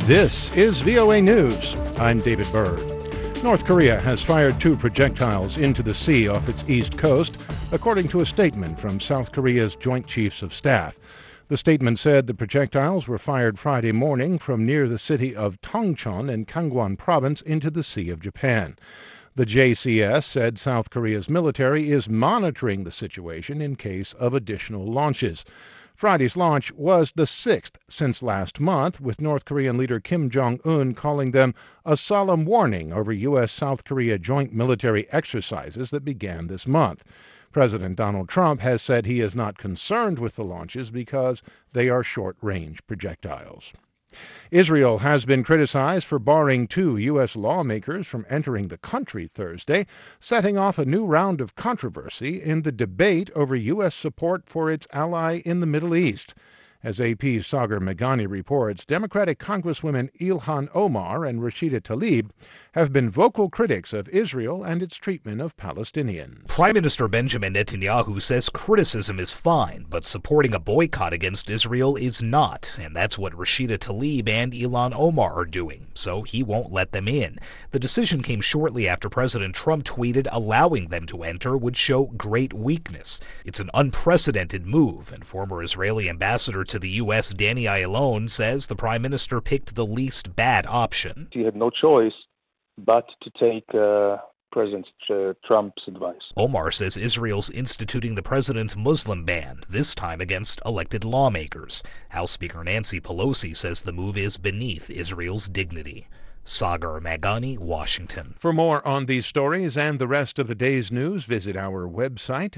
This is VOA News. I'm David Byrd. North Korea has fired 2 projectiles into the sea off its east coast, according to a statement from South Korea's Joint Chiefs of Staff. The statement said the projectiles were fired Friday morning from near the city of Tongcheon in Kangwon Province into the Sea of Japan. The JCS said South Korea's military is monitoring the situation in case of additional launches. Friday's launch was the 6th since last month, with North Korean leader Kim Jong-un calling them a solemn warning over U.S.-South Korea joint military exercises that began this month. President Donald Trump has said he is not concerned with the launches because they are short-range projectiles. Israel has been criticized for barring 2 U.S. lawmakers from entering the country Thursday, setting off a new round of controversy in the debate over U.S. support for its ally in the Middle East. As AP's Sagar Meghani reports, Democratic Congresswomen Ilhan Omar and Rashida Tlaib have been vocal critics of Israel and its treatment of Palestinians. Prime Minister Benjamin Netanyahu says criticism is fine, but supporting a boycott against Israel is not, and that's what Rashida Tlaib and Ilhan Omar are doing, so he won't let them in. The decision came shortly after President Trump tweeted allowing them to enter would show great weakness. It's an unprecedented move, and former Israeli ambassador to the U.S. Danny Ayalon says the prime minister picked the least bad option. He had no choice but to take President Trump's advice. Omar says Israel's instituting the president's Muslim ban, this time against elected lawmakers. House Speaker Nancy Pelosi says the move is beneath Israel's dignity. Sagar Meghani, Washington. For more on these stories and the rest of the day's news, visit our website,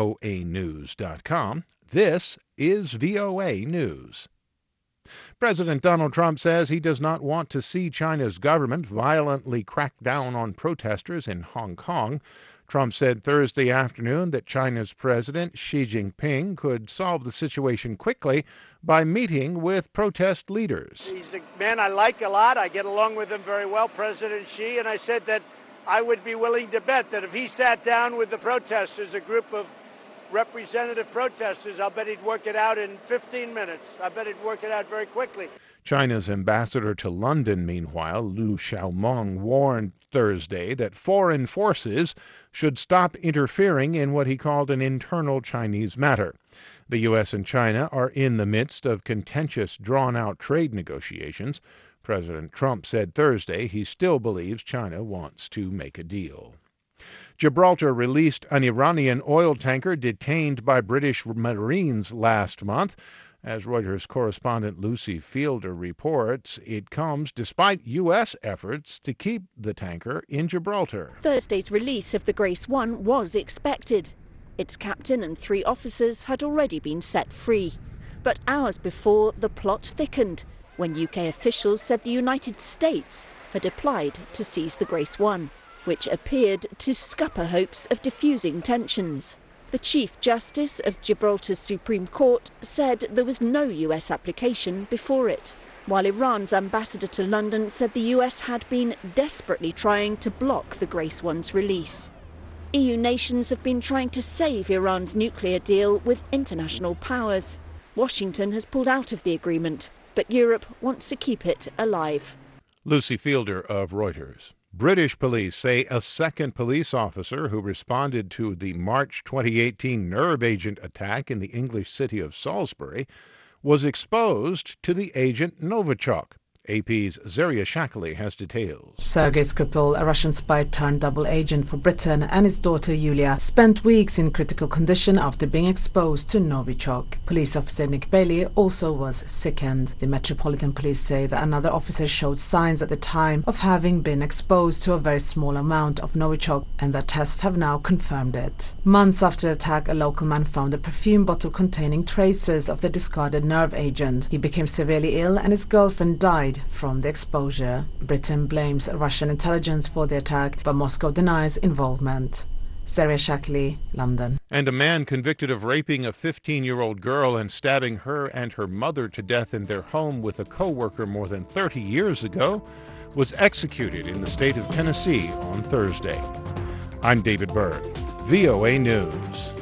voanews.com. This is VOA News. President Donald Trump says he does not want to see China's government violently crack down on protesters in Hong Kong. Trump said Thursday afternoon that China's President Xi Jinping could solve the situation quickly by meeting with protest leaders. He's a man I like a lot. I get along with him very well, President Xi, and I said that I would be willing to bet that if he sat down with the protesters, a group of representative protesters, I'll bet he'd work it out in 15 minutes. I bet he'd work it out very quickly. China's ambassador to London, meanwhile, Liu Xiaomeng, warned Thursday that foreign forces should stop interfering in what he called an internal Chinese matter. The U.S. and China are in the midst of contentious, drawn-out trade negotiations. President Trump said Thursday he still believes China wants to make a deal. Gibraltar released an Iranian oil tanker detained by British Marines last month. As Reuters correspondent Lucy Fielder reports, it comes despite U.S. efforts to keep the tanker in Gibraltar. Thursday's release of the Grace 1 was expected. Its captain and 3 officers had already been set free. But hours before, the plot thickened when UK officials said the United States had applied to seize the Grace 1. Which appeared to scupper hopes of diffusing tensions. The Chief Justice of Gibraltar's Supreme Court said there was no US application before it, while Iran's ambassador to London said the US had been desperately trying to block the Grace 1's release. EU nations have been trying to save Iran's nuclear deal with international powers. Washington has pulled out of the agreement, but Europe wants to keep it alive. Lucy Fielder of Reuters. British police say a second police officer who responded to the March 2018 nerve agent attack in the English city of Salisbury was exposed to the agent Novichok. AP's Zaria Shakali has details. Sergei Skripal, a Russian spy turned double agent for Britain, and his daughter Yulia spent weeks in critical condition after being exposed to Novichok. Police officer Nick Bailey also was sickened. The Metropolitan Police say that another officer showed signs at the time of having been exposed to a very small amount of Novichok, and that tests have now confirmed it. Months after the attack, a local man found a perfume bottle containing traces of the discarded nerve agent. He became severely ill and his girlfriend died from the exposure. Britain blames Russian intelligence for the attack, but Moscow denies involvement. Zaria Shakali, London. And a man convicted of raping a 15-year-old girl and stabbing her and her mother to death in their home with a co-worker more than 30 years ago was executed in the state of Tennessee on Thursday. I'm David Byrd, VOA News.